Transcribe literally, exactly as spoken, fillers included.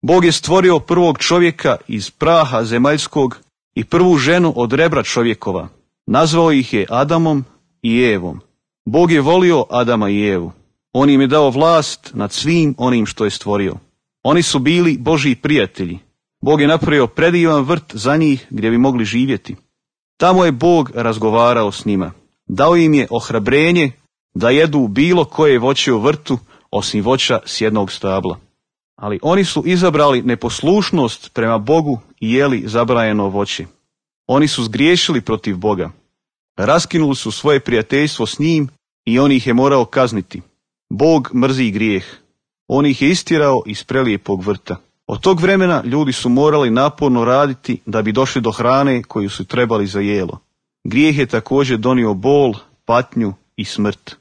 Bog je stvorio prvog čovjeka iz praha zemaljskog i prvu ženu od rebra čovjekova. Nazvao ih je Adamom i Evom. Bog je volio Adama i Evu. On im je dao vlast nad svim onim što je stvorio. Oni su bili Božji prijatelji. Bog je napravio predivan vrt za njih gdje bi mogli živjeti. Tamo je Bog razgovarao s njima. Dao im je ohrabrenje da jedu bilo koje voće u vrtu, osim voća s jednog stabla. Ali oni su izabrali neposlušnost prema Bogu i jeli zabranjeno voće. Oni su zgriješili protiv Boga. Raskinuli su svoje prijateljstvo s njim i on ih je morao kazniti. Bog mrzi grijeh. On ih je istjerao iz prelijepog vrta. Od tog vremena ljudi su morali naporno raditi da bi došli do hrane koju su trebali za jelo. Grijeh je također donio bol, patnju i smrt.